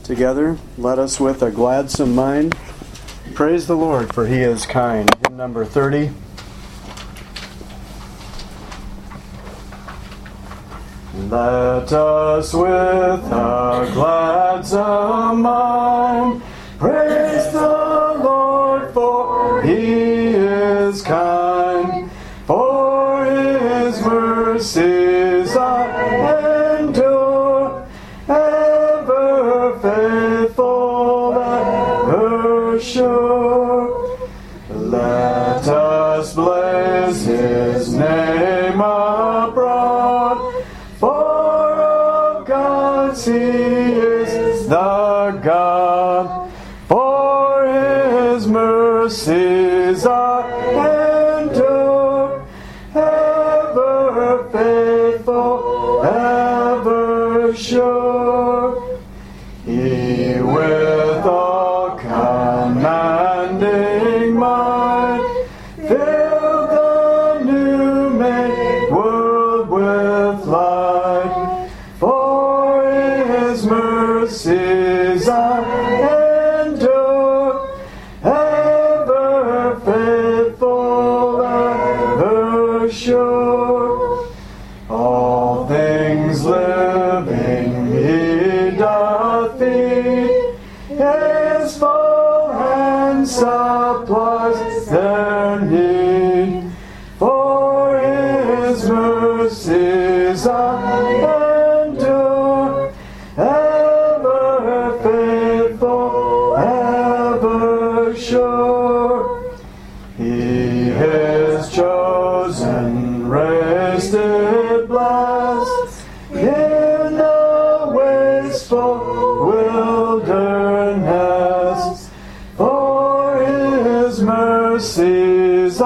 together. Let us with a gladsome mind praise the Lord, for He is kind. Hymn number 30. Let us with a gladsome mind praise the Lord, for He is kind. For His mercies endure, ever faithful, ever sure. Let us bless His name abroad, for of gods He is the God. For His mercies endure, ever faithful, ever sure. He with all commanding might filled the new-made world with light. For His mercies endure, ever faithful, ever sure. All things living He doth feed, His full hand supplies their need. For His mercies endure, ever faithful, ever sure. He His chosen race did bless in the wasteful wilderness. For His mercies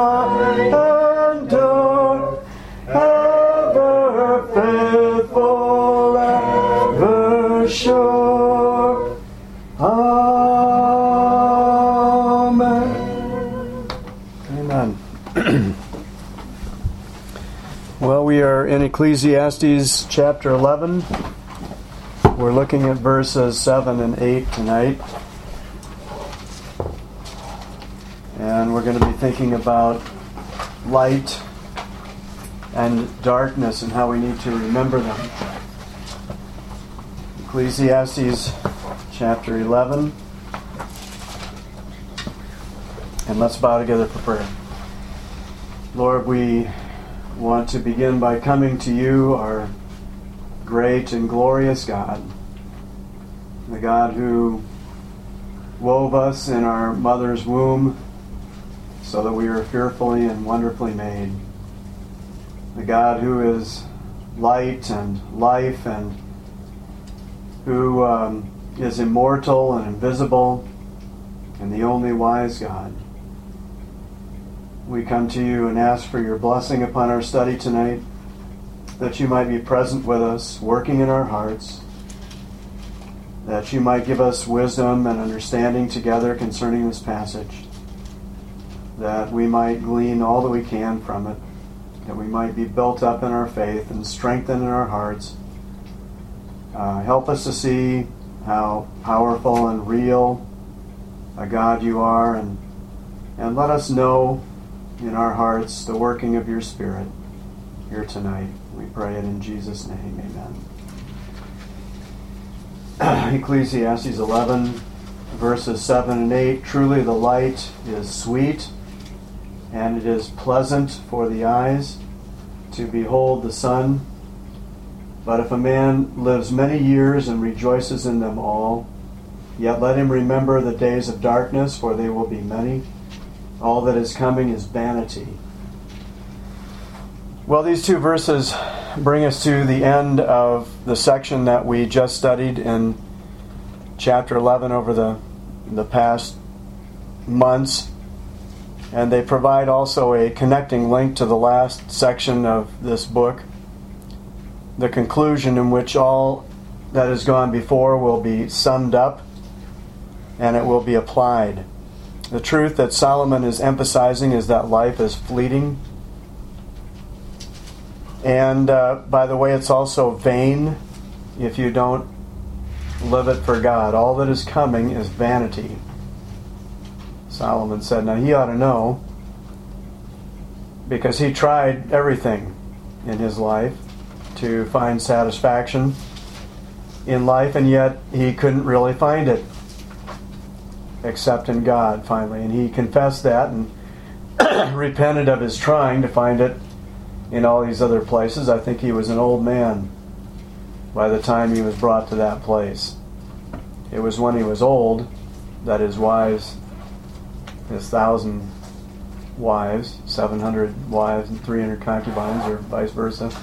endure, ever faithful, ever sure. Amen. Amen. Well, we are in Ecclesiastes chapter 11. We're looking at verses 7 and 8 tonight. And we're going to be thinking about light and darkness and how we need to remember them. Ecclesiastes chapter 11. And let's bow together for prayer. Lord, we want to begin by coming to You, our great and glorious God, the God who wove us in our mother's womb so that we are fearfully and wonderfully made, the God who is light and life and who is immortal and invisible and the only wise God. We come to You and ask for Your blessing upon our study tonight, that You might be present with us, working in our hearts, that You might give us wisdom and understanding together concerning this passage, that we might glean all that we can from it, that we might be built up in our faith and strengthened in our hearts. Help us to see how powerful and real a God You are, and let us know in our hearts the working of Your Spirit here tonight. We pray it in Jesus' name. Amen. Ecclesiastes 11, verses 7 and 8. Truly the light is sweet, and it is pleasant for the eyes to behold the sun. But if a man lives many years and rejoices in them all, yet let him remember the days of darkness, for they will be many. All that is coming is vanity. Well, these two verses bring us to the end of the section that we just studied in chapter 11 over the past months. And they provide also a connecting link to the last section of this book, the conclusion in which all that has gone before will be summed up and it will be applied. The truth that Solomon is emphasizing is that life is fleeting. And by the way, it's also vain if you don't liveth for God. All that is coming is vanity. Solomon said, now he ought to know, because he tried everything in his life to find satisfaction in life, and yet he couldn't really find it except in God, finally. And he confessed that and repented of his trying to find it in all these other places. I think he was an old man by the time he was brought to that place. It was when he was old that his wives, his 1,000 wives, 700 wives and 300 concubines, or vice versa,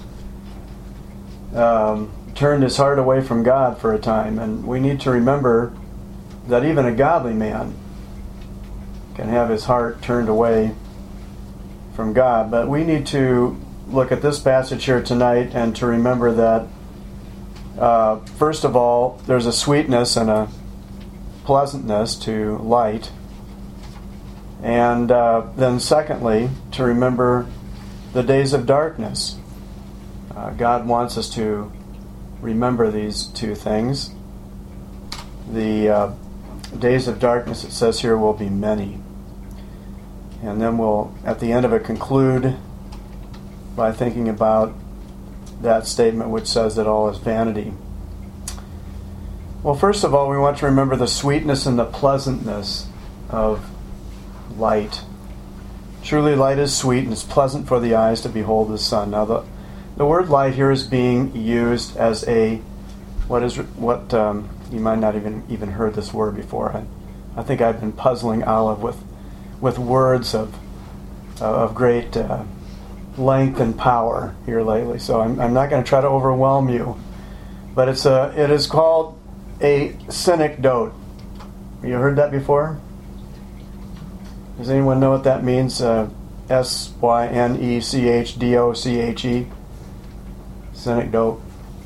turned his heart away from God for a time. And we need to remember that even a godly man can have his heart turned away from God. But we need to look at this passage here tonight and to remember that, first of all, there's a sweetness and a pleasantness to light. And then secondly, to remember the days of darkness. God wants us to remember these two things. The days of darkness, it says here, will be many. And then we'll, at the end of it, conclude by thinking about that statement which says that all is vanity. Well, first of all, we want to remember the sweetness and the pleasantness of light. Truly, light is sweet, and it's pleasant for the eyes to behold the sun. Now, the word light here is being used as a, you might not even heard this word before. I think I've been puzzling Olive with words of great length and power here lately. So I'm not going to try to overwhelm you, but it is called a synecdoche. You heard that before? Does anyone know what that means? synecdoche. Synecdoche.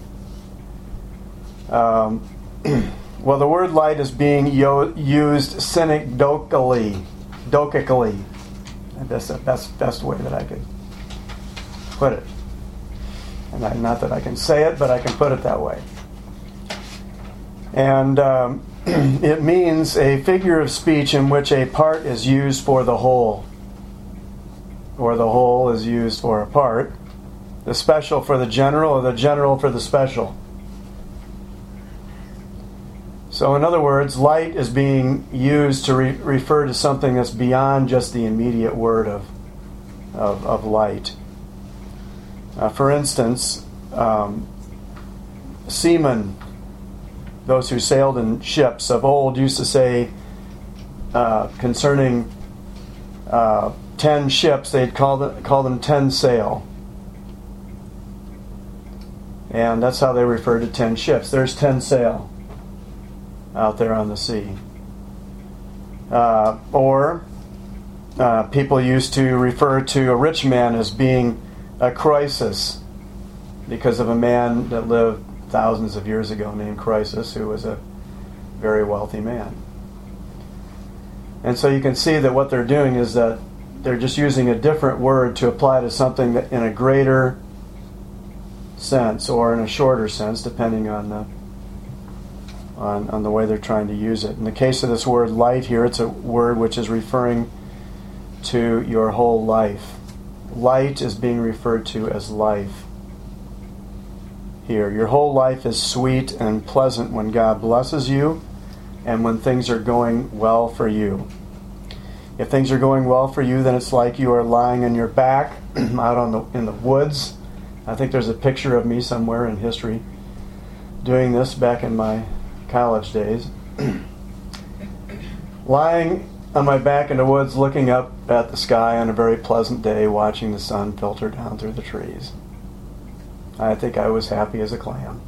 Well, the word light is being used synecdochically. That's the best way that I could put it. And not that I can say it, but I can put it that way. And it means a figure of speech in which a part is used for the whole, or the whole is used for a part, the special for the general, or the general for the special. So in other words, light is being used to refer to something that's beyond just the immediate word of light. For instance, seamen, those who sailed in ships of old, used to say concerning 10 ships, they'd call them 10 sail. And that's how they refer to 10 ships. There's 10 sail out there on the sea. Or people used to refer to a rich man as being a Croesus, because of a man that lived thousands of years ago named Croesus, who was a very wealthy man. And so you can see that what they're doing is that they're just using a different word to apply to something that in a greater sense or in a shorter sense, depending on the way they're trying to use it. In the case of this word light here, it's a word which is referring to your whole life. Light is being referred to as life here. Your whole life is sweet and pleasant when God blesses you and when things are going well for you. If things are going well for you, then it's like you are lying on your back out in the woods. I think there's a picture of me somewhere in history doing this back in my college days. Lying on my back in the woods, looking up at the sky on a very pleasant day, watching the sun filter down through the trees. I think I was happy as a clam.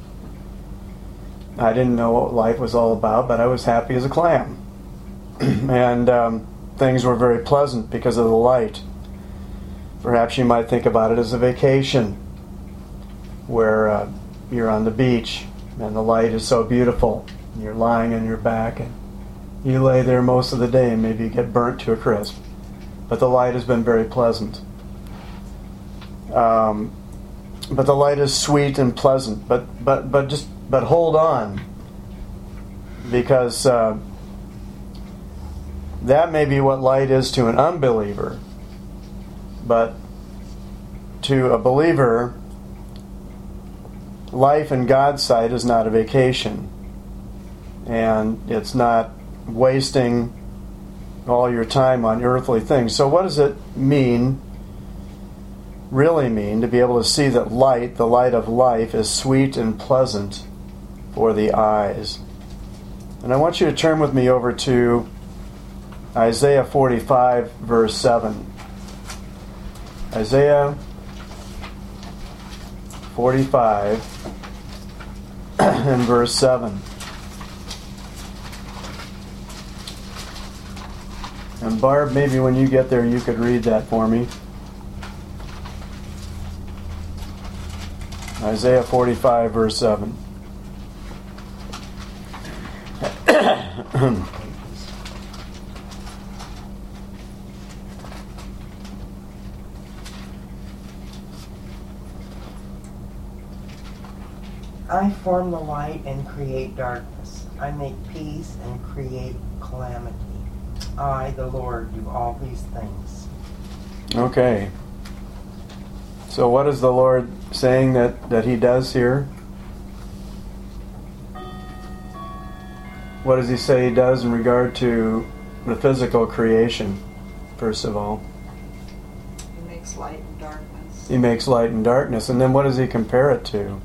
I didn't know what life was all about, but I was happy as a clam. And things were very pleasant because of the light. Perhaps you might think about it as a vacation where you're on the beach and the light is so beautiful. You're lying on your back and you lay there most of the day and maybe you get burnt to a crisp. But the light has been very pleasant. But the light is sweet and pleasant. But hold on. because that may be what light is to an unbeliever, but to a believer, life in God's sight is not a vacation, and it's not wasting all your time on earthly things. So what does it really mean to be able to see that light, the light of life, is sweet and pleasant for the eyes? And I want you to turn with me over to Isaiah 45, verse 7. Isaiah 45 and verse 7. And Barb, maybe when you get there you could read that for me. Isaiah 45, verse 7. I form the light and create darkness. I make peace and create calamity. I, the Lord, do all these things. Okay. So what is the Lord saying that He does here? What does He say He does in regard to the physical creation, first of all? He makes light and darkness. He makes light and darkness. And then what does He compare it to?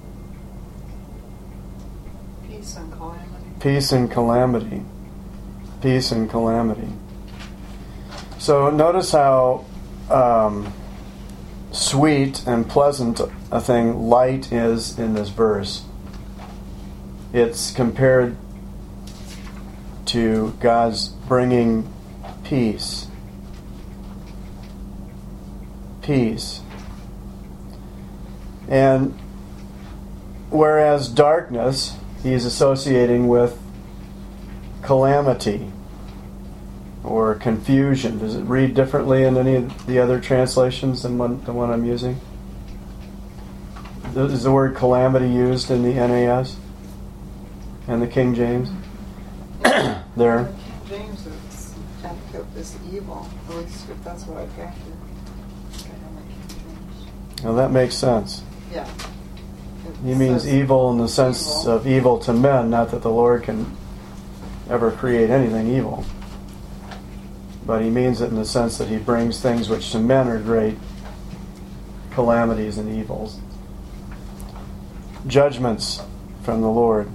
Peace and calamity. Peace and calamity. Peace and calamity. So notice how sweet and pleasant a thing light is in this verse. It's compared to God's bringing peace. Peace. And whereas darkness, He's associating with calamity or confusion. Does it read differently in any of the other translations than the one I'm using? Is the word calamity used in the NAS and the King James? There. King James is is evil. At least if that's what I've got here. I have my King James. Well, that makes sense. Yeah. He means evil in the sense of evil to men, not that the Lord can ever create anything evil. But He means it in the sense that He brings things which to men are great calamities and evils. Judgments from the Lord.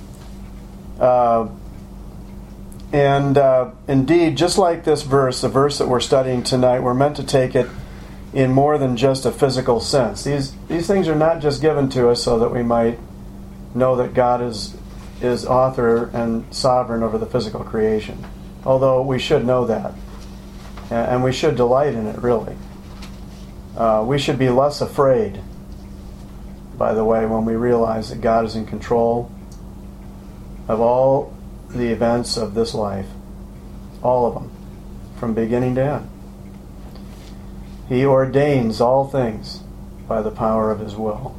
Indeed, just like this verse, the verse that we're studying tonight, we're meant to take it in more than just a physical sense. These things are not just given to us so that we might know that God is author and sovereign over the physical creation. Although we should know that. And we should delight in it, really. We should be less afraid, by the way, when we realize that God is in control of all the events of this life. All of them. From beginning to end. He ordains all things by the power of His will.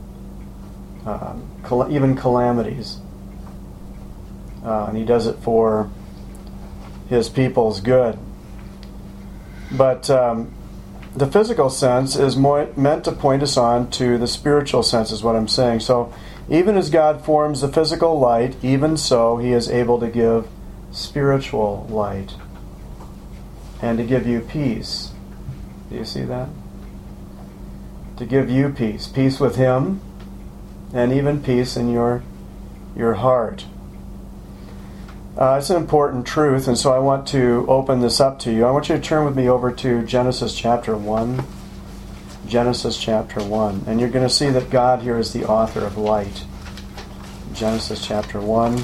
Even calamities. And He does it for His people's good. But the physical sense is meant to point us on to the spiritual sense, is what I'm saying. So even as God forms the physical light, even so He is able to give spiritual light and to give you peace. Do you see that? To give you peace. Peace with Him and even peace in your heart. It's an important truth, and so I want to open this up to you. I want you to turn with me over to Genesis chapter 1. Genesis chapter 1. And you're going to see that God here is the author of light. Genesis chapter 1.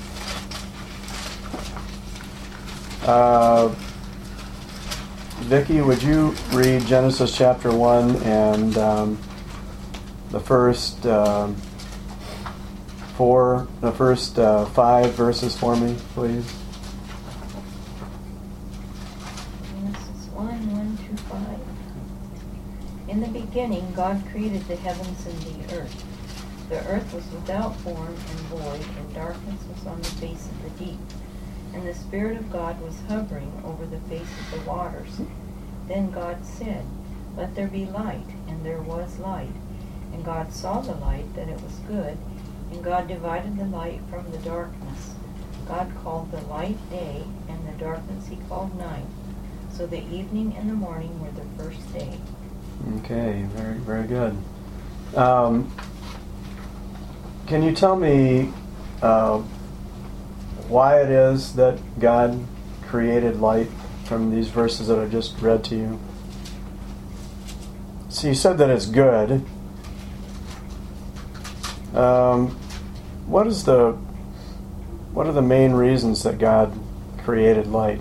Vicki, would you read Genesis chapter 1 and the first 5 verses for me, please? Genesis 1:1 to 5. In the beginning, God created the heavens and the earth. The earth was without form and void, and darkness was on the face of deep, and the Spirit of God was hovering over the face of the waters. Then God said, "Let there be light," and there was light. And God saw the light, that it was good, and God divided the light from the darkness. God called the light day, and the darkness he called night. So the evening and the morning were the first day. Okay, very, very good. Can you tell me why it is that God created light from these verses that I just read to you? So you said that it's good. What are the main reasons that God created light?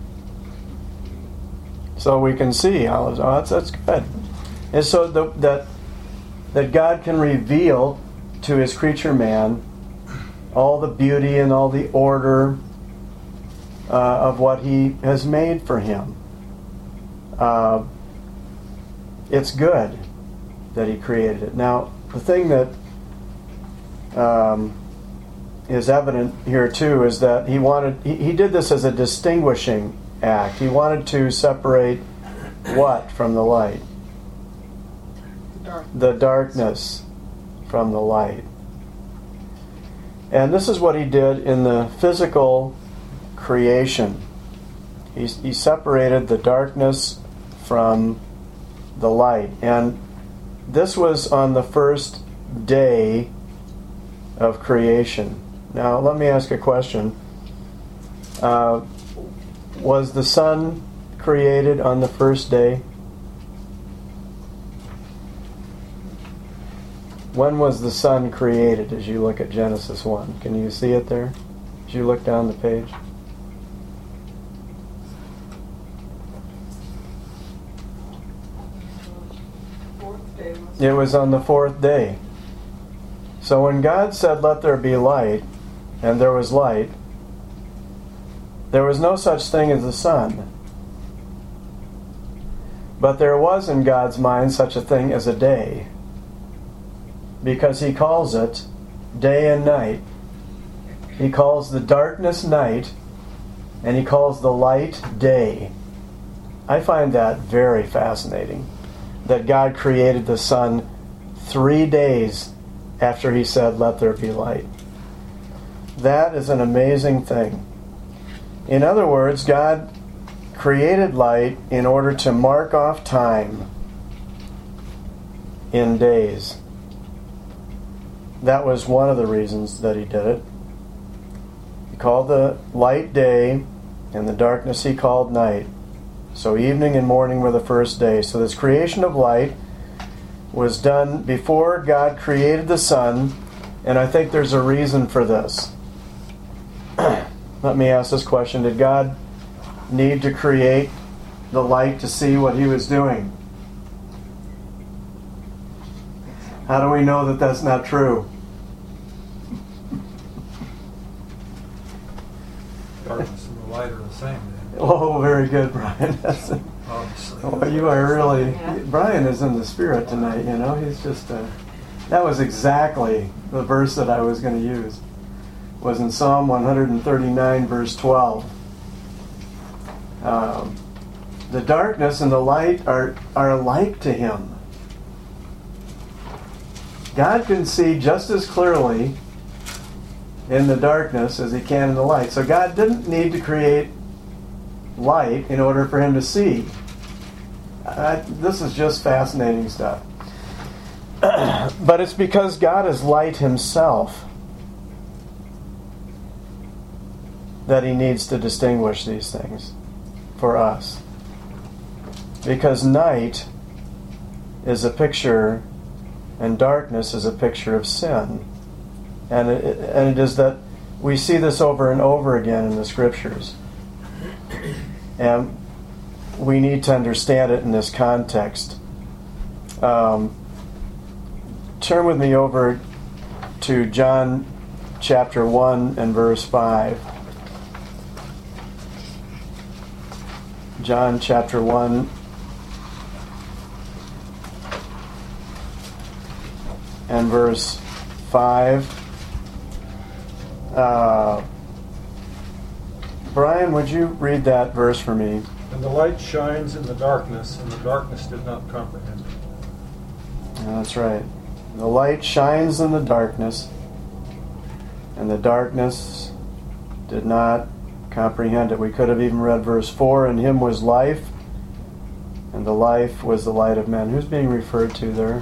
So we can see how that's good. And so that God can reveal to his creature man all the beauty and all the order of what he has made for him. It's good that he created it. Now, the thing that is evident here too is that he did this as a distinguishing act. He wanted to separate what from the light? The darkness from the light. And this is what he did in the physical creation. He separated the darkness from the light. And this was on the first day of creation. Now, let me ask a question. Was the sun created on the first day? When was the sun created as you look at Genesis 1? Can you see it there as you look down the page? It was on the fourth day. So when God said, "Let there be light," and there was light, there was no such thing as the sun. But there was in God's mind such a thing as a day, because he calls it day and night. He calls the darkness night, and he calls the light day. I find that very fascinating, that God created the sun 3 days after he said, "Let there be light." That is an amazing thing. In other words, God created light in order to mark off time in days. That was one of the reasons that he did it. He called the light day, and the darkness he called night. So evening and morning were the first day. So this creation of light was done before God created the sun, and I think there's a reason for this. Let me ask this question. Did God need to create the light to see what he was doing? How do we know that that's not true? Darkness and the light are the same, man. Oh, very good, Brian. Obviously. Oh, you are really... Brian is in the spirit tonight, you know. He's just... that was exactly the verse that I was going to use. It was in Psalm 139, verse 12. The darkness and the light are alike to him. God can see just as clearly in the darkness as he can in the light. So God didn't need to create light in order for him to see. This is just fascinating stuff. But it's because God is light himself that he needs to distinguish these things for us. Because night is a picture, and darkness is a picture of sin. And it is that we see this over and over again in the Scriptures. And we need to understand it in this context. Turn with me over to John chapter 1 and verse 5. John chapter 1 and verse 5. Brian, would you read that verse for me? And the light shines in the darkness, and the darkness did not comprehend it. That's right. The light shines in the darkness, and the darkness did not comprehend it. We could have even read verse 4, in him was life, and the life was the light of men. Who's being referred to there?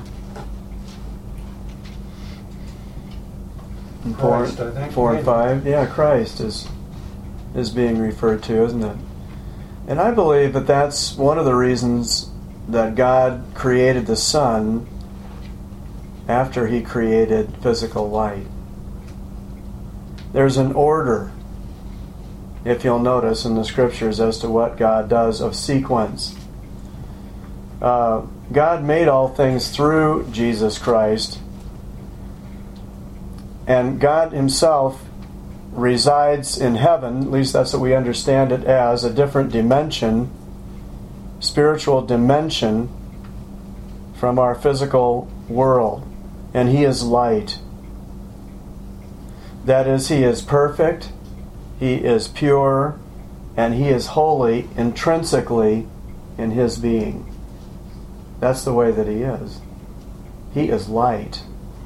In Christ, I think. 4 and 5. Yeah, Christ is being referred to, isn't it? And I believe that that's one of the reasons that God created the sun after he created physical light. There's an order, if you'll notice in the scriptures, as to what God does of sequence. God made all things through Jesus Christ, and God himself resides in heaven, at least that's what we understand it as, a different dimension, spiritual dimension from our physical world. And he is light. That is, he is perfect, he is pure, and he is holy intrinsically in his being. That's the way that he is. He is light.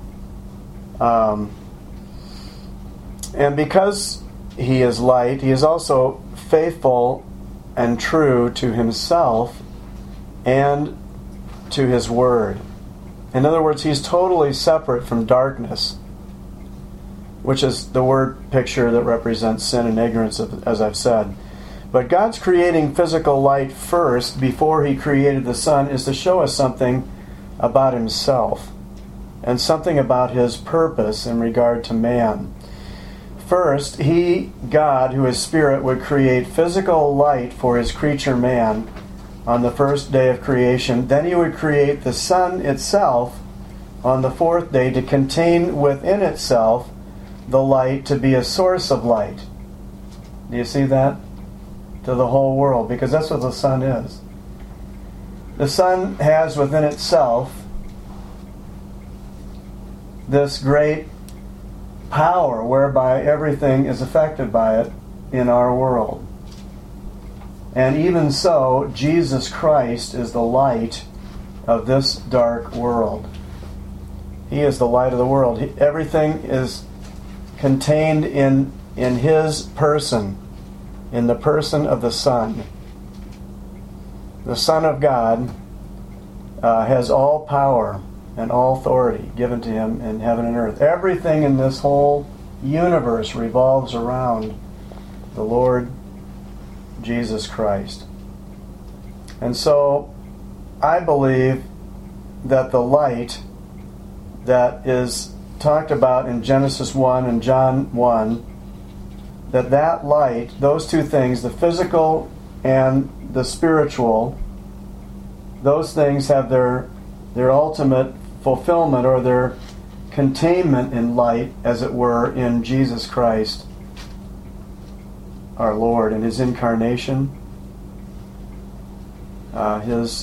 And because he is light, he is also faithful and true to himself and to his word. In other words, he's totally separate from darkness, which is the word picture that represents sin and ignorance, as I've said. But God's creating physical light first, before he created the sun, is to show us something about himself and something about his purpose in regard to man. First, he, God, who is spirit, would create physical light for his creature man on the first day of creation. Then he would create the sun itself on the fourth day to contain within itself the light, to be a source of light. Do you see that? To the whole world, because that's what the sun is. The sun has within itself this great power whereby everything is affected by it in our world. And even so, Jesus Christ is the light of this dark world. He is the light of the world. Everything is contained in his person, in the person of the Son. The Son of God has all power and all authority given to him in heaven and earth. Everything in this whole universe revolves around the Lord Jesus Christ. And so I believe that the light that is talked about in Genesis 1 and John 1, that light, those two things, the physical and the spiritual, those things have their ultimate fulfillment, or their containment in light, as it were, in Jesus Christ our Lord, in his incarnation, his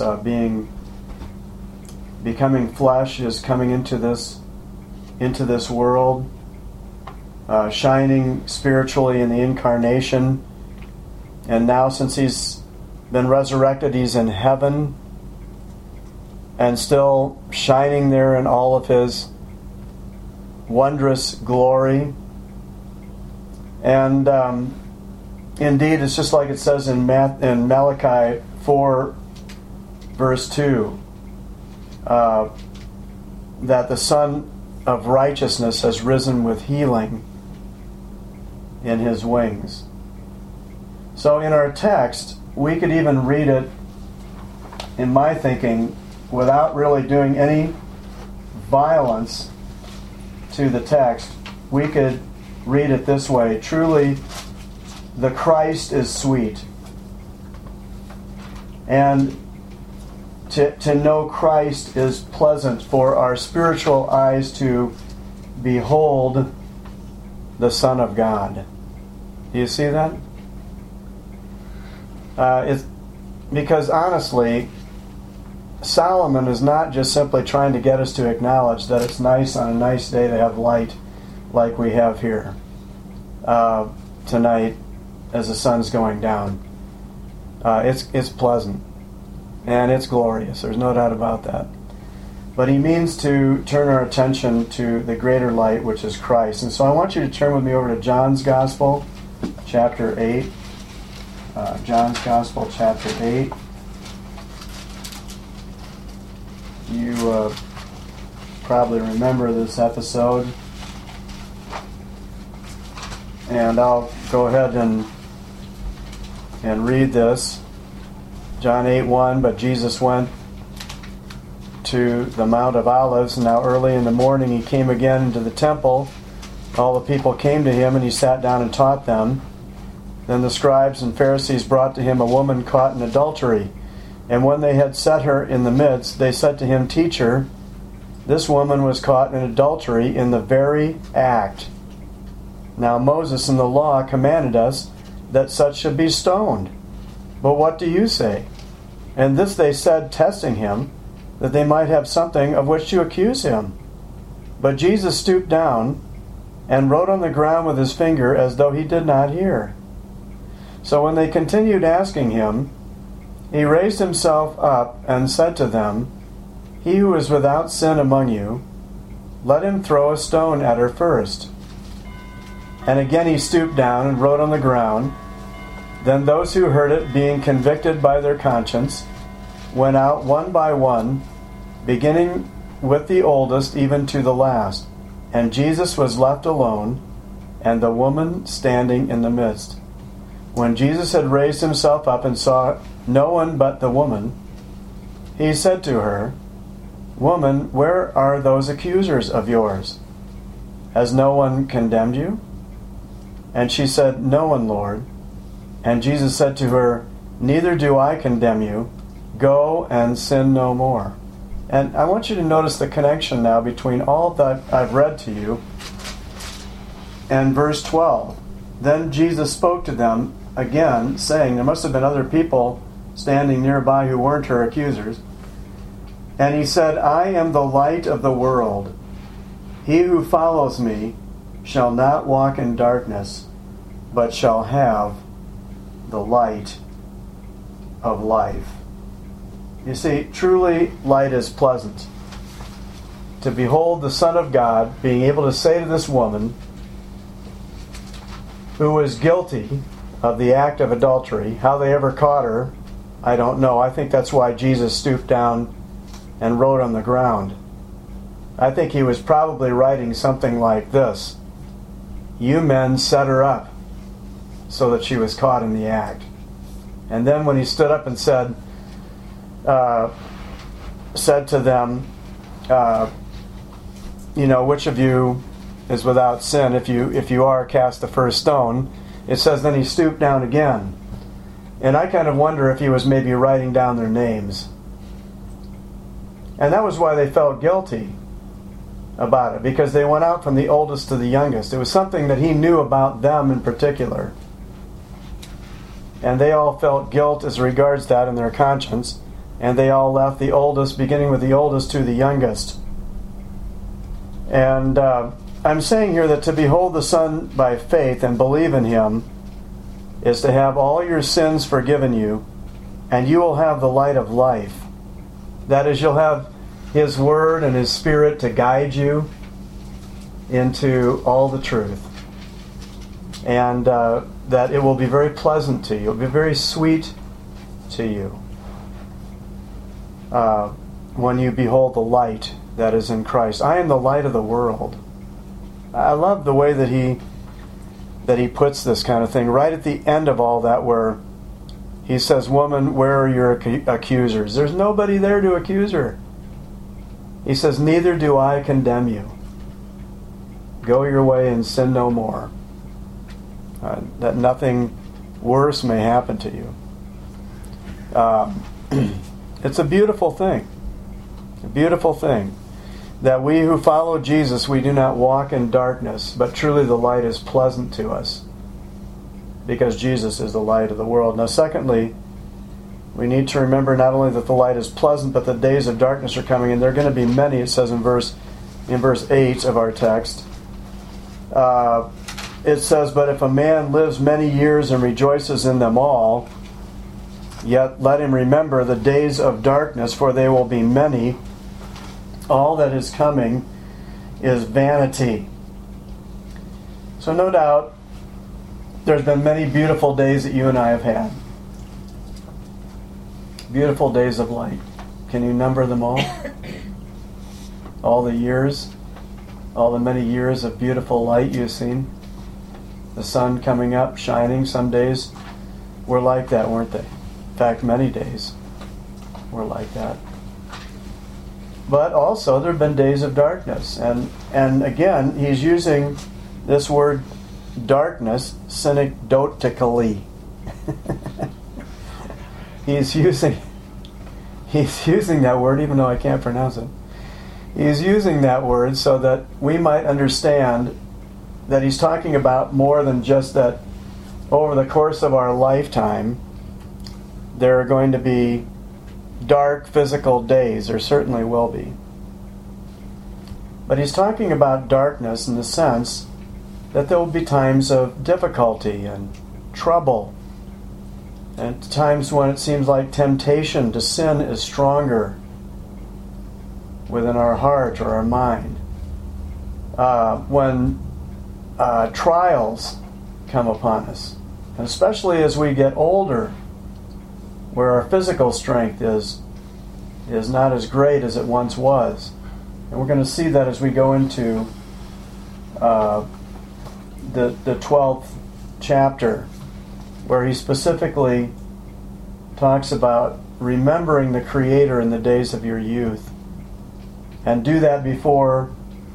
becoming flesh, his coming into this world, shining spiritually in the incarnation, and now since he's been resurrected, he's in heaven and still shining there in all of his wondrous glory. And indeed, it's just like it says in Malachi 4 verse 2, that the Son of Righteousness has risen with healing in his wings. So in our text, we could even read it, in my thinking, without really doing any violence to the text. We could read it this way: truly, the Christ is sweet. And to know Christ is pleasant for our spiritual eyes to behold the Son of God. Do you see that? It's because honestly, Solomon is not just simply trying to get us to acknowledge that it's nice on a nice day to have light like we have here tonight as the sun's going down. It's pleasant, and it's glorious. There's no doubt about that. But he means to turn our attention to the greater light, which is Christ. And so I want you to turn with me over to John's Gospel, chapter 8. John's Gospel, chapter 8. You probably remember this episode. And I'll go ahead and read this. John 8:1, but Jesus went to the Mount of Olives, and now early in the morning he came again into the temple. All the people came to him, and he sat down and taught them. Then the scribes and Pharisees brought to him a woman caught in adultery. And when they had set her in the midst, they said to him, Teacher, this woman was caught in adultery in the very act. Now Moses in the law commanded us that such should be stoned. But what do you say? And this they said, testing him, that they might have something of which to accuse him. But Jesus stooped down and wrote on the ground with his finger as though he did not hear. So when they continued asking him, he raised himself up and said to them, He who is without sin among you, let him throw a stone at her first. And again he stooped down and wrote on the ground. Then those who heard it, being convicted by their conscience, went out one by one, beginning with the oldest even to the last. And Jesus was left alone, and the woman standing in the midst. When Jesus had raised himself up and saw no one but the woman, he said to her, Woman, where are those accusers of yours? Has no one condemned you? And she said, No one, Lord. And Jesus said to her, Neither do I condemn you. Go and sin no more. And I want you to notice the connection now between all that I've read to you and verse 12. Then Jesus spoke to them again, saying, there must have been other people standing nearby who weren't her accusers. And he said, I am the light of the world. He who follows me shall not walk in darkness, but shall have the light of life. You see, truly light is pleasant. To behold the Son of God being able to say to this woman, who was guilty of the act of adultery, how they ever caught her, I don't know. I think that's why Jesus stooped down and wrote on the ground. I think he was probably writing something like this: You men set her up so that she was caught in the act. And then when he stood up and said to them, which of you is without sin? If you are, cast the first stone. It says then he stooped down again. And I kind of wonder if he was maybe writing down their names. And that was why they felt guilty about it, because they went out from the oldest to the youngest. It was something that he knew about them in particular. And they all felt guilt as regards that in their conscience. And they all left the oldest, beginning with the oldest to the youngest. And I'm saying here that to behold the Son by faith and believe in him is to have all your sins forgiven you, and you will have the light of life. That is, you'll have his word and his spirit to guide you into all the truth. And that it will be very pleasant to you. It will be very sweet to you when you behold the light that is in Christ. I am the light of the world. I love the way that he puts this kind of thing right at the end of all that, where he says, Woman, where are your accusers? There's nobody there to accuse her. He says, Neither do I condemn you. Go your way and sin no more. That nothing worse may happen to you. It's a beautiful thing. A beautiful thing. That we who follow Jesus, we do not walk in darkness, but truly the light is pleasant to us, because Jesus is the light of the world. Now, secondly, we need to remember not only that the light is pleasant, but the days of darkness are coming, and there are going to be many, it says in verse 8 of our text. it says, "But if a man lives many years and rejoices in them all, yet let him remember the days of darkness, for they will be many. All that is coming is vanity." So no doubt, there's been many beautiful days that you and I have had. Beautiful days of light. Can you number them all? All the years? All the many years of beautiful light you've seen? The sun coming up, shining. Some days were like that, weren't they? In fact, many days were like that. But also, there have been days of darkness. And again, he's using this word darkness synecdotically. He's using that word, even though I can't pronounce it. He's using that word so that we might understand that he's talking about more than just that over the course of our lifetime there are going to be dark physical days. There certainly will be. But he's talking about darkness in the sense that there will be times of difficulty and trouble, and times when it seems like temptation to sin is stronger within our heart or our mind. When trials come upon us, and especially as we get older, where our physical strength is not as great as it once was. And we're going to see that as we go into the 12th chapter, where he specifically talks about remembering the Creator in the days of your youth. And do that before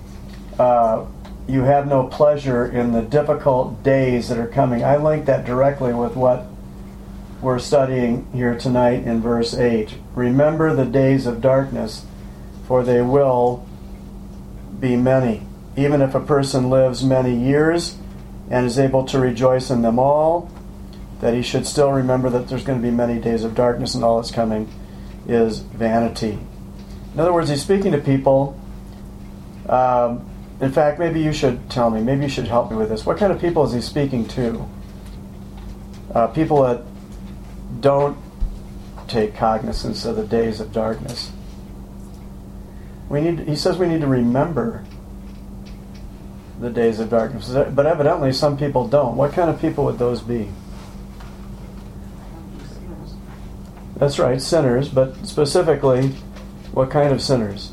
you have no pleasure in the difficult days that are coming. I link that directly with what we're studying here tonight in verse 8. Remember the days of darkness, for they will be many. Even if a person lives many years and is able to rejoice in them all, that he should still remember that there's going to be many days of darkness, and all that's coming is vanity. In other words, he's speaking to people. In fact, maybe you should tell me, maybe you should help me with this. What kind of people is he speaking to? People that don't take cognizance of the days of darkness. He says we need to remember the days of darkness, but evidently some people don't. What kind of people would those be? That's right, sinners, but specifically, what kind of sinners?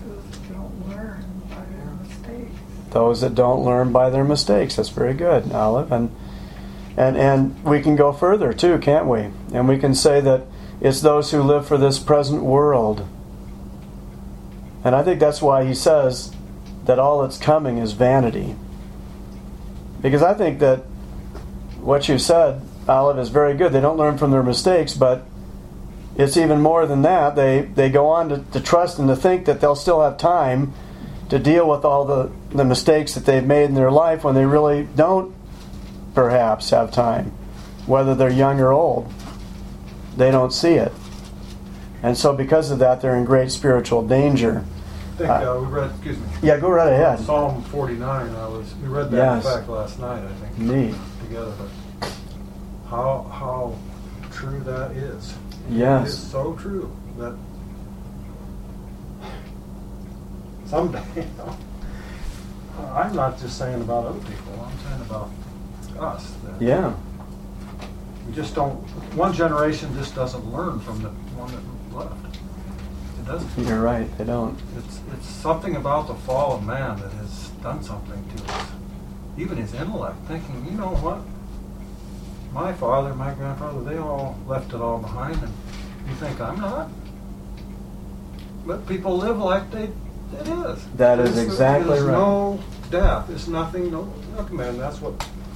Those that don't learn by their mistakes. That's very good, Olive. And we can go further too, can't we? And we can say that it's those who live for this present world. And I think that's why he says that all that's coming is vanity. Because I think that what you said, Olive, is very good. They don't learn from their mistakes, but it's even more than that. They go on to trust and to think that they'll still have time to deal with all the mistakes that they've made in their life, when they really don't perhaps have time. Whether they're young or old, they don't see it. And so because of that, they're in great spiritual danger. I think we read, excuse me. Yeah, go right ahead. Psalm 49, we read that in fact last night, I think. Neat. Together, but how true that is. Yes. It is so true that someday, I'm not just saying about other people, I'm saying about us. That Yeah. we just don't, one generation just doesn't learn from the one that left. It doesn't. You're right, they don't. It's something about the fall of man that has done something to us. Even his intellect, thinking, you know what? My father, my grandfather, they all left it all behind, and you think I'm not? But people live like it is. That is exactly There's right. no death. It's nothing, no command. That's what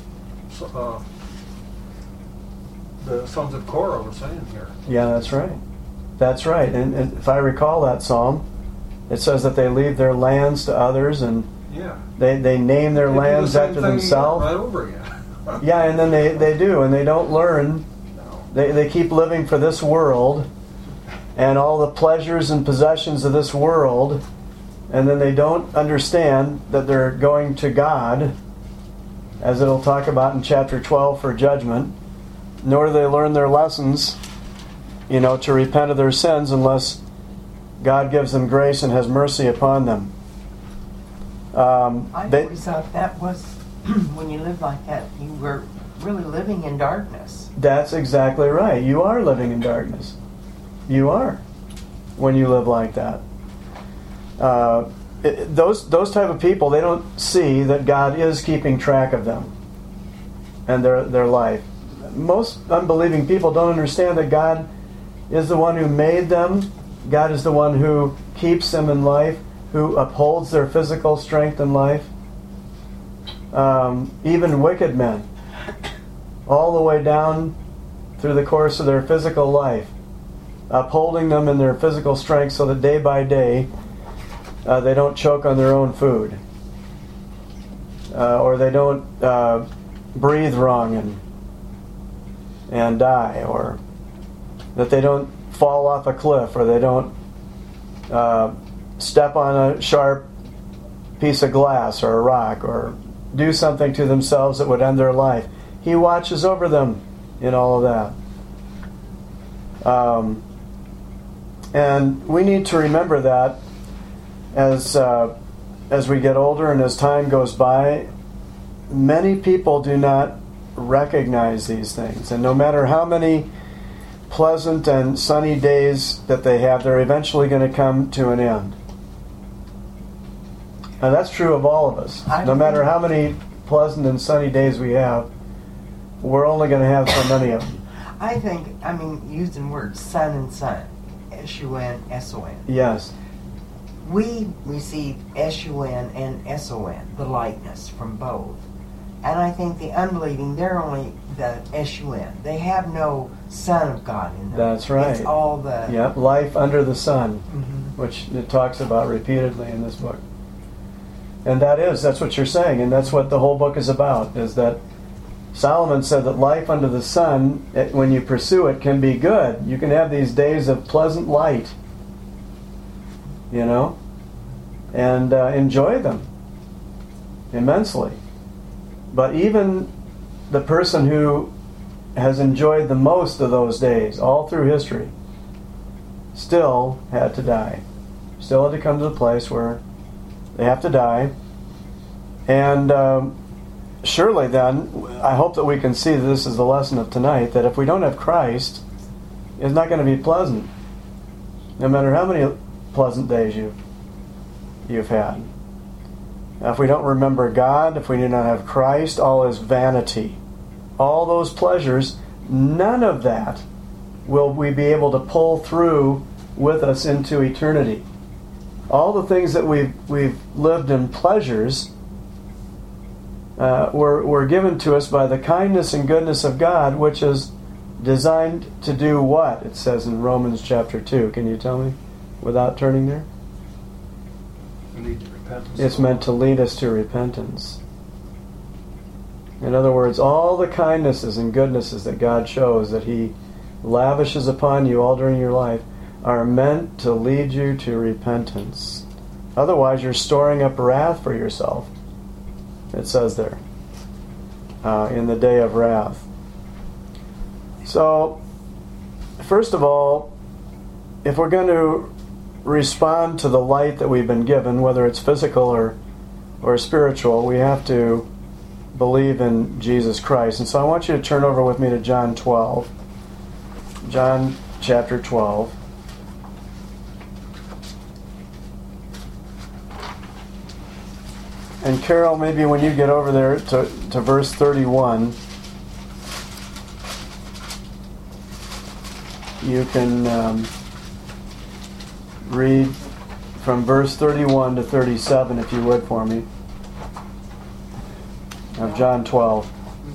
the sons of Korah were saying here. Yeah, that's right. That's right. And if I recall that psalm, it says that they leave their lands to others, and Yeah. they name their They do the lands same after thing themselves. right over again. Yeah, and then they do, and they don't learn. No. They keep living for this world and all the pleasures and possessions of this world, and then they don't understand that they're going to God, as it'll talk about in chapter 12 for judgment, nor do they learn their lessons, to repent of their sins unless God gives them grace and has mercy upon them. I always thought that was, when you live like that, you were really living in darkness. That's exactly right. You are living in darkness. You are, when you live like that. Those type of people, they don't see that God is keeping track of them and their life. Most unbelieving people don't understand that God is the one who made them. God is the one who keeps them in life, who upholds their physical strength in life. Even wicked men, all the way down through the course of their physical life, upholding them in their physical strength so that day by day they don't choke on their own food, or they don't breathe wrong and die, or that they don't fall off a cliff, or they don't step on a sharp piece of glass or a rock, or do something to themselves that would end their life. He watches over them in all of that. And we need to remember that as we get older and as time goes by. Many people do not recognize these things. And no matter how many pleasant and sunny days that they have, they're eventually going to come to an end. And that's true of all of us. No matter how many pleasant and sunny days we have, we're only going to have so many of them. I think, using words, sun and sun, S-U-N, S-O-N. Yes. We receive S-U-N and S-O-N, the likeness from both. And I think the unbelieving, they're only the S-U-N. They have no Son of God in them. That's right. It's all the... Yep, life under the sun, Mm-hmm. which it talks about repeatedly in this book. And that's what you're saying, and that's what the whole book is about, is that Solomon said that life under the sun, when you pursue it, can be good. You can have these days of pleasant light, and enjoy them immensely. But even the person who has enjoyed the most of those days, all through history, still had to die. Still had to come to the place where they have to die. And surely then, I hope that we can see that this is the lesson of tonight, that if we don't have Christ, it's not going to be pleasant. No matter how many pleasant days you've had. Now, if we don't remember God, if we do not have Christ, all is vanity. All those pleasures, none of that will we be able to pull through with us into eternity. All the things that we've lived in pleasures were given to us by the kindness and goodness of God, which is designed to do what? It says in Romans chapter 2. Can you tell me without turning there? Lead to repentance. It's meant to lead us to repentance. In other words, all the kindnesses and goodnesses that God shows, that He lavishes upon you all during your life, are meant to lead you to repentance. Otherwise, you're storing up wrath for yourself. It says there, in the day of wrath. So, first of all, if we're going to respond to the light that we've been given, whether it's physical or spiritual, we have to believe in Jesus Christ. And so I want you to turn over with me to John 12. John chapter 12. And Carol, maybe when you get over there to verse 31, you can read from verse 31 to 37, if you would, for me, of John 12.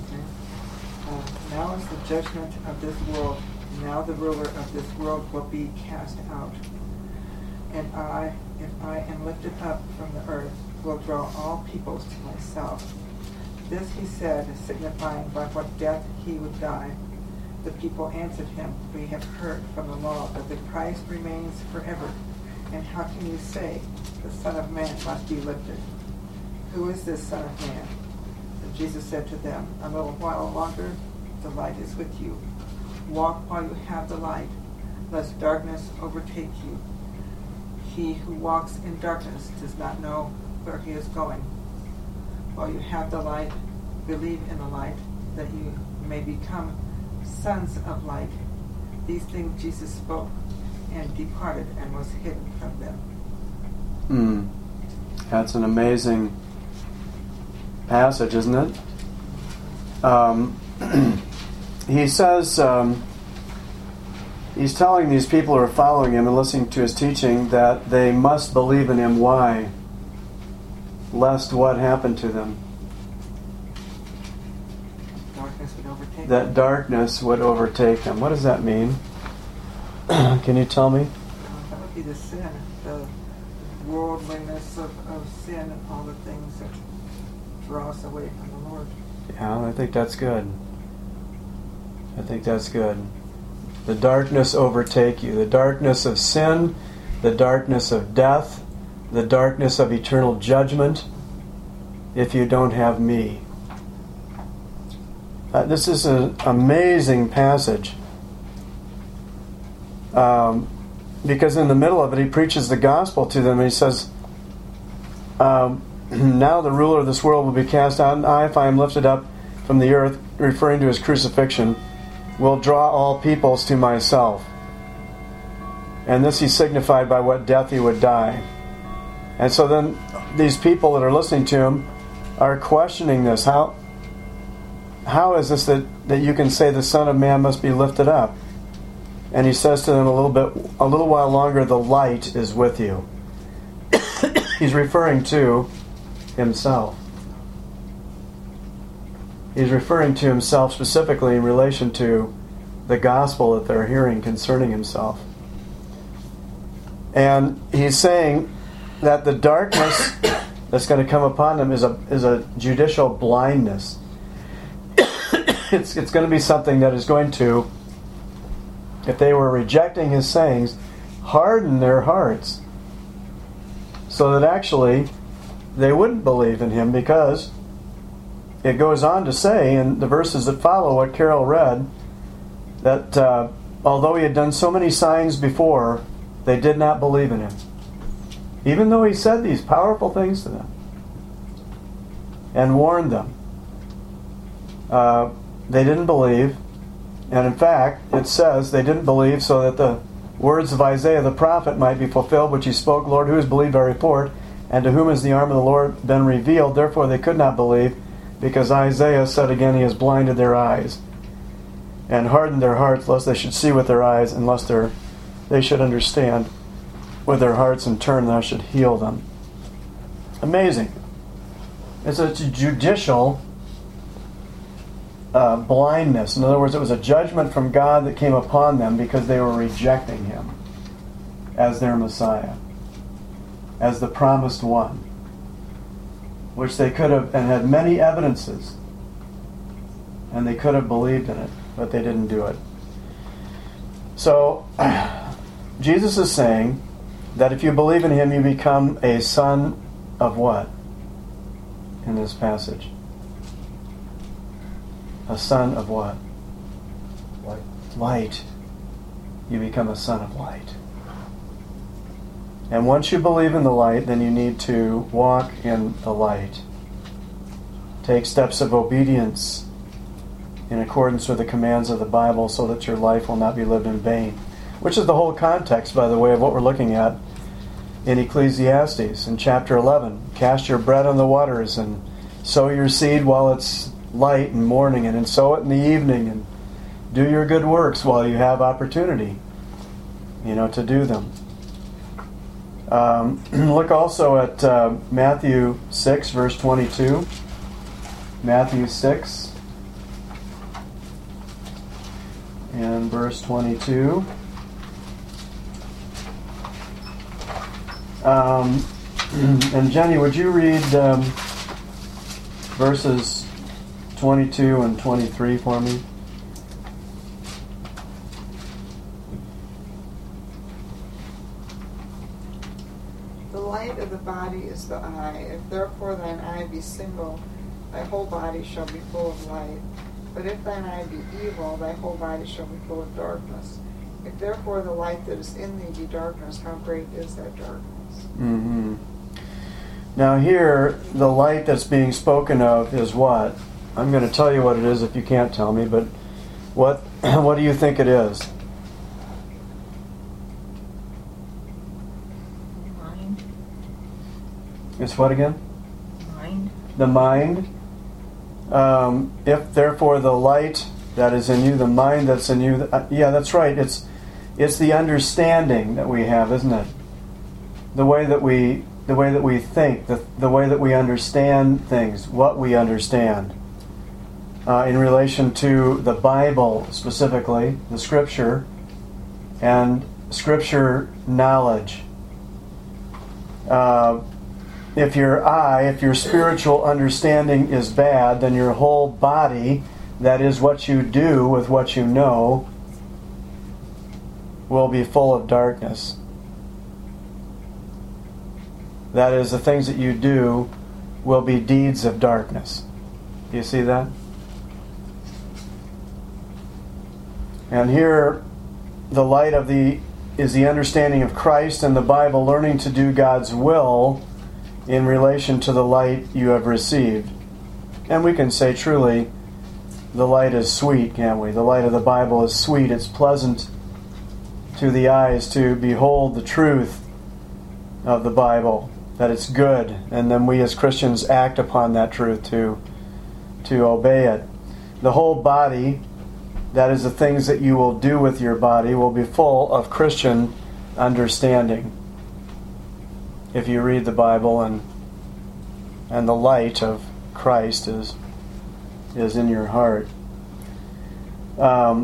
Now is the judgment of this world. Now the ruler of this world will be cast out. And I, if I am lifted up from the earth, will draw all peoples to myself. This he said, signifying by what death he would die. The people answered him, We have heard from the law that the Christ remains forever. And how can you say, the Son of Man must be lifted? Who is this Son of Man? The Jesus said to them, "A little while longer, the light is with you. Walk while you have the light, lest darkness overtake you. He who walks in darkness does not know where he is going. While you have the light, believe in the light, that you may become sons of light." These things Jesus spoke, and departed, and was hidden from them. That's an amazing passage, isn't it? He says, he's telling these people who are following him and listening to his teaching that they must believe in him. Why? Lest what happened to them? Darkness would overtake That them. darkness would overtake them. What does that mean? Can you tell me? That would be the sin, the worldliness of sin and all the things that draw us away from the Lord. Yeah, I think that's good. I think that's good. The darkness overtake you. The darkness of sin, the darkness of death, the darkness of eternal judgment, if you don't have me. This is an amazing passage. Because in the middle of it, he preaches the gospel to them, and he says, now the ruler of this world will be cast out, and I, if I am lifted up from the earth, referring to his crucifixion, will draw all peoples to myself. And this he signified by what death he would die. And so then these people that are listening to him are questioning this. How is this that you can say the Son of Man must be lifted up? And he says to them a little while longer, the light is with you. He's referring to himself. He's referring to himself specifically in relation to the gospel that they're hearing concerning himself. And he's saying that the darkness that's going to come upon them is a judicial blindness. It's going to be something that is going to, if they were rejecting his sayings, harden their hearts, so that actually they wouldn't believe in him, because it goes on to say in the verses that follow what Carol read, that although he had done so many signs before, they did not believe in him. Even though he said these powerful things to them and warned them, they didn't believe. And in fact, it says they didn't believe so that the words of Isaiah the prophet might be fulfilled, which he spoke, "Lord, who has believed our report? And to whom has the arm of the Lord been revealed?" Therefore they could not believe, because Isaiah said again, "He has blinded their eyes and hardened their hearts, lest they should see with their eyes, and lest they should understand with their hearts, and turn, and I should heal them." Amazing. It's a judicial blindness. In other words, it was a judgment from God that came upon them because they were rejecting him as their Messiah, as the promised one, which they could have, and had many evidences, and they could have believed in it, but they didn't do it. So Jesus is saying that if you believe in him, you become a son of what in this passage? A son of what? Light. Light. You become a son of light. And once you believe in the light, then you need to walk in the light. Take steps of obedience in accordance with the commands of the Bible, so that your life will not be lived in vain. Which is the whole context, by the way, of what we're looking at in Ecclesiastes in chapter 11. Cast your bread on the waters, and sow your seed while it's light and morning, and sow it in the evening, and do your good works while you have opportunity, to do them. Look also at Matthew 6, verse 22. Matthew 6 and verse 22. And Jenny, would you read verses 22 and 23 for me? The light of the body is the eye. If therefore thine eye be single, thy whole body shall be full of light. But if thine eye be evil, thy whole body shall be full of darkness. If therefore the light that is in thee be darkness, how great is that darkness? Mm-hmm. Now here, the light that's being spoken of is what? I'm going to tell you what it is if you can't tell me, but what do you think it is? Mind. It's what again? Mind. The mind. If therefore the light that is in you, the mind that's in you, yeah, that's right. It's the understanding that we have, isn't it? The way that we think, the way that we understand things, what we understand. In relation to the Bible specifically, the Scripture, and Scripture knowledge. If your spiritual understanding is bad, then your whole body, that is what you do with what you know, will be full of darkness. That is, the things that you do will be deeds of darkness. Do you see that? And here, the light is the understanding of Christ and the Bible, learning to do God's will in relation to the light you have received. And we can say truly, the light is sweet, can't we? The light of the Bible is sweet. It's pleasant to the eyes to behold the truth of the Bible, that it's good, and then we as Christians act upon that truth to obey it. The whole body, that is the things that you will do with your body, will be full of Christian understanding. If you read the Bible and the light of Christ is in your heart. But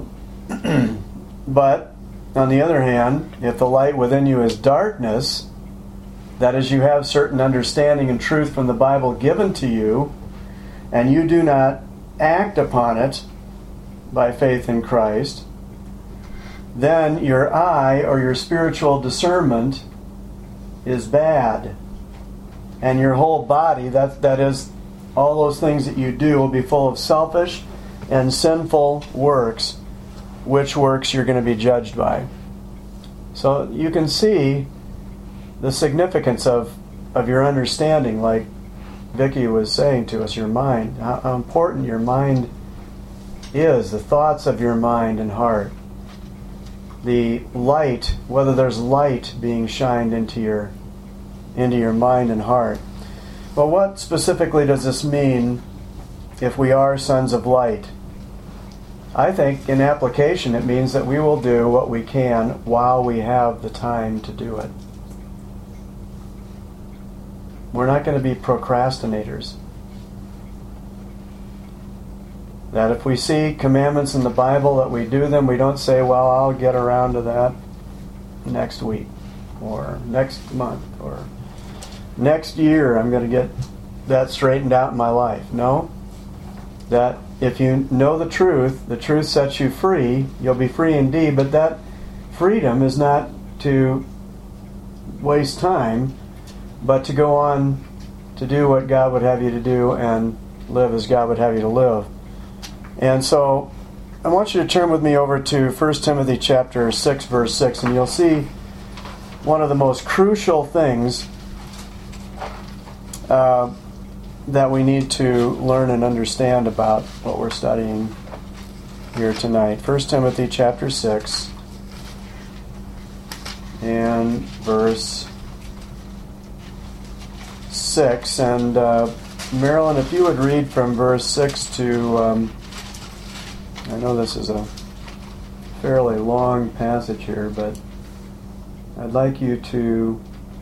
on the other hand, if the light within you is darkness, that is, you have certain understanding and truth from the Bible given to you, and you do not act upon it by faith in Christ, then your eye or your spiritual discernment is bad. And your whole body, that is, all those things that you do, will be full of selfish and sinful works, which works you're going to be judged by. So you can see the significance of your understanding, like Vicki was saying to us, your mind, how important your mind is, the thoughts of your mind and heart. The light, whether there's light being shined into your mind and heart. Well, what specifically does this mean if we are sons of light? I think in application it means that we will do what we can while we have the time to do it. We're not going to be procrastinators. That if we see commandments in the Bible that we do them, we don't say, well, I'll get around to that next week or next month or next year I'm going to get that straightened out in my life. No. That if you know the truth sets you free, you'll be free indeed, but that freedom is not to waste time, but to go on to do what God would have you to do and live as God would have you to live. And so I want you to turn with me over to 1 Timothy chapter 6, verse 6, and you'll see one of the most crucial things that we need to learn and understand about what we're studying here tonight. 1 Timothy chapter 6 and verse 6. And Marilyn, if you would read from verse 6 to... I know this is a fairly long passage here, but I'd like you to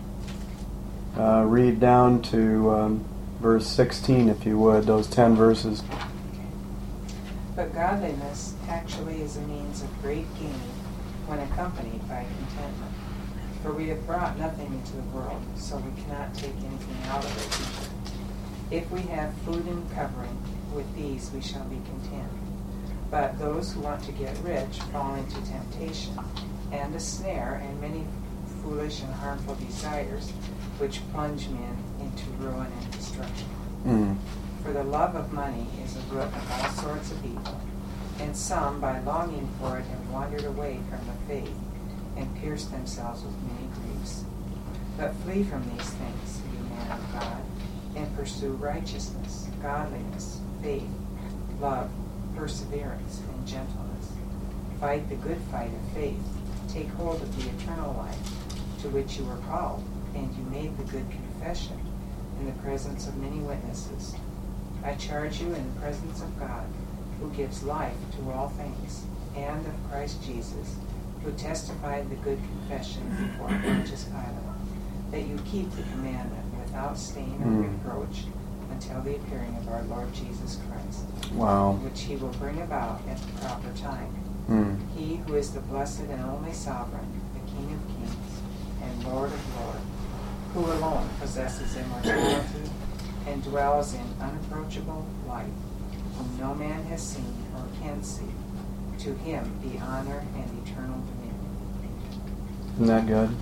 read down to verse 16, if you would, those 10 verses. But godliness actually is a means of great gain when accompanied by contentment. For we have brought nothing into the world, so we cannot take anything out of it. If we have food and covering, with these we shall be content. But those who want to get rich fall into temptation and a snare and many foolish and harmful desires, which plunge men into ruin and destruction. For the love of money is a root of all sorts of evil, and some, by longing for it, have wandered away from the faith and pierced themselves with many griefs. But flee from these things, you man of God, and pursue righteousness, godliness, faith, love, perseverance, and gentleness. Fight the good fight of faith. Take hold of the eternal life, to which you were called, and you made the good confession in the presence of many witnesses. I charge you in the presence of God, who gives life to all things, and of Christ Jesus, who testified the good confession before Pontius Pilate, that you keep the commandment without stain or reproach until the appearing of our Lord Jesus Christ, Wow. which he will bring about at the proper time. He who is the blessed and only sovereign, the King of kings and Lord of lords, who alone possesses immortality and dwells in unapproachable light, whom no man has seen or can see. To him be honor and eternal dominion. Isn't that good?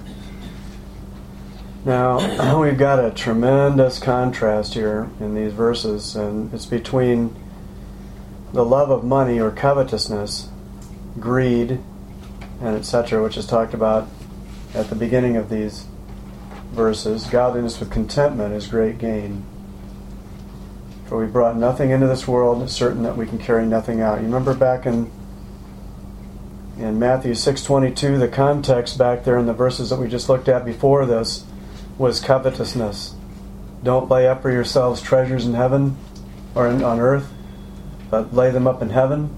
Now, we've got a tremendous contrast here in these verses, and it's between the love of money or covetousness, greed, and etc., which is talked about at the beginning of these verses. Godliness with contentment is great gain. For we brought nothing into this world, it's certain that we can carry nothing out. You remember back in Matthew 6:22, the context back there in the verses that we just looked at before this was covetousness. Don't lay up for yourselves treasures in heaven or on earth, but lay them up in heaven.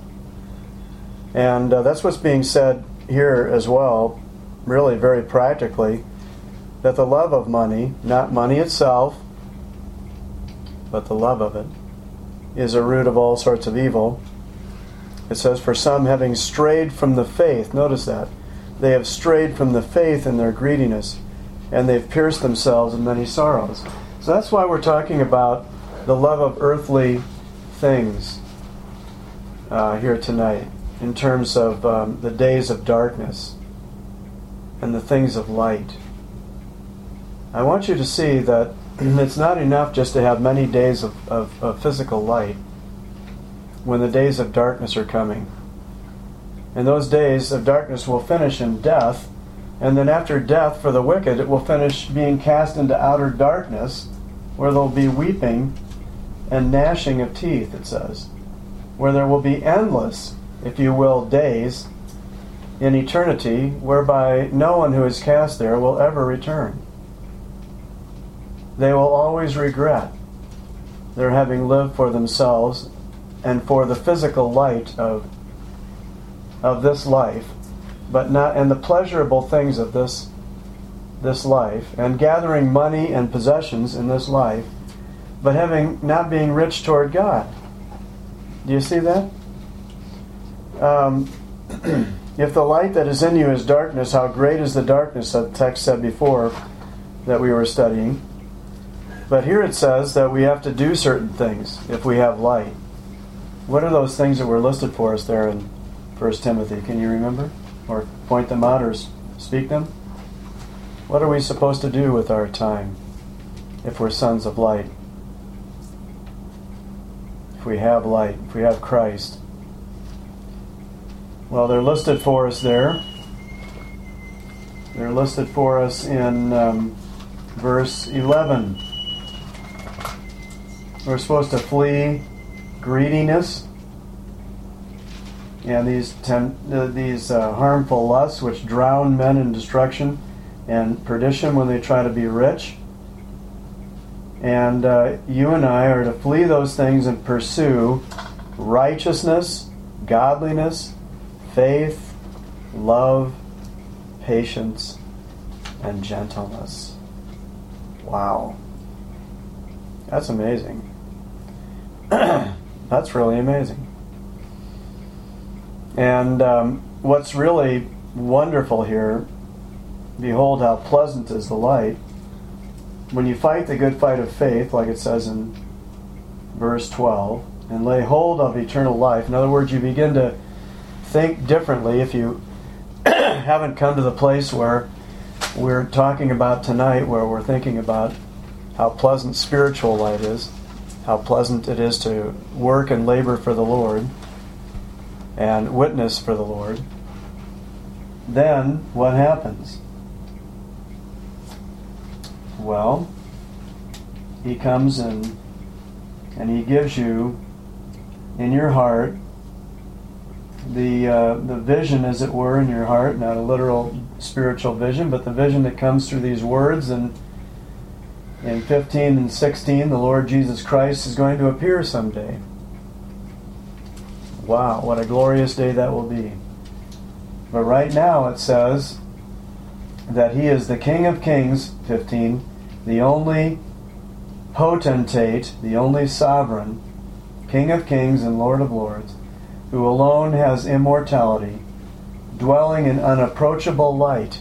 And that's what's being said here as well, really very practically, that the love of money, not money itself, but the love of it, is a root of all sorts of evil. It says, for some having strayed from the faith, notice that, they have strayed from the faith in their greediness, and they've pierced themselves in many sorrows. So that's why we're talking about the love of earthly things here tonight, in terms of the days of darkness and the things of light. I want you to see that it's not enough just to have many days of physical light when the days of darkness are coming. And those days of darkness will finish in death, and then after death for the wicked, it will finish being cast into outer darkness, where there will be weeping and gnashing of teeth, it says, where there will be endless, if you will, days in eternity, whereby no one who is cast there will ever return. They will always regret their having lived for themselves and for the physical light of this life, but not and the pleasurable things of this life, and gathering money and possessions in this life, but not being rich toward God. Do you see that? If the light that is in you is darkness, how great is the darkness, that the text said before that we were studying. But here it says that we have to do certain things if we have light. What are those things that were listed for us there in 1 Timothy? Can you remember? Or point them out or speak them? What are we supposed to do with our time if we're sons of light? If we have light, if we have Christ. Well, they're listed for us there. They're listed for us in verse 11. We're supposed to flee greediness and these harmful lusts which drown men in destruction and perdition when they try to be rich. And you and I are to flee those things and pursue righteousness, godliness, faith, love, patience, and gentleness. Wow. That's amazing. That's really amazing. And what's really wonderful here, behold how pleasant is the light. When you fight the good fight of faith, like it says in verse 12, and lay hold of eternal life. In other words, you begin to think differently if you haven't come to the place where we're talking about tonight, where we're thinking about how pleasant spiritual light is. how pleasant it is to work and labor for the Lord and witness for the Lord, then what happens? Well, He comes in and He gives you in your heart the vision, as it were, in your heart, not a literal spiritual vision, but the vision that comes through these words. And in 15 and 16, the Lord Jesus Christ is going to appear someday. Wow, what a glorious day that will be. But right now it says that He is the King of Kings, 15, the only potentate, the only sovereign, King of Kings and Lord of Lords, who alone has immortality, dwelling in unapproachable light,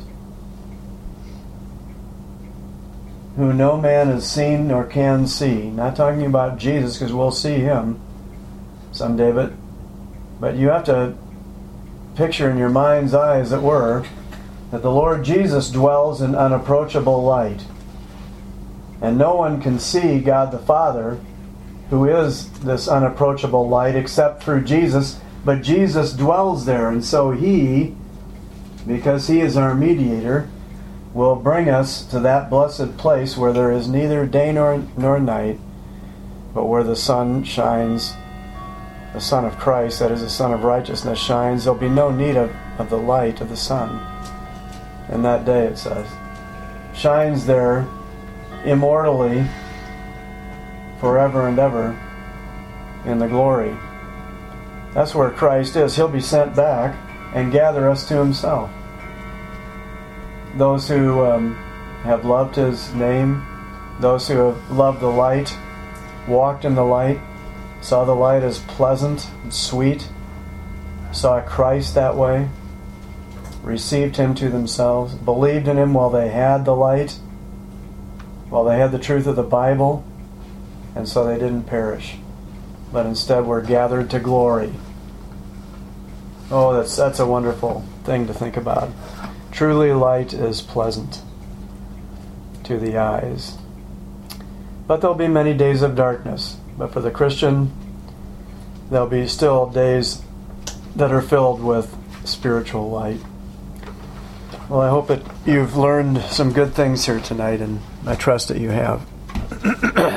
who no man has seen nor can see. Not talking about Jesus, because we'll see Him someday, but you have to picture in your mind's eye, as it were, that the Lord Jesus dwells in unapproachable light. And no one can see God the Father, who is this unapproachable light, except through Jesus. But Jesus dwells there, and so He, because He is our mediator, will bring us to that blessed place where there is neither day nor night, but where the sun shines, the Son of Christ, that is the Son of Righteousness, shines. There'll be no need of the light of the sun. In that day, it says, shines there immortally forever and ever in the glory. That's where Christ is. He'll be sent back and gather us to Himself. Those who have loved His name, those who have loved the light, walked in the light, saw the light as pleasant and sweet, saw Christ that way, received Him to themselves, believed in Him while they had the light, while they had the truth of the Bible, and so they didn't perish, but instead were gathered to glory. Oh, that's a wonderful thing to think about. Truly, light is pleasant to the eyes. But there'll be many days of darkness. But for the Christian, there'll be still days that are filled with spiritual light. Well, I hope that you've learned some good things here tonight, and I trust that you have.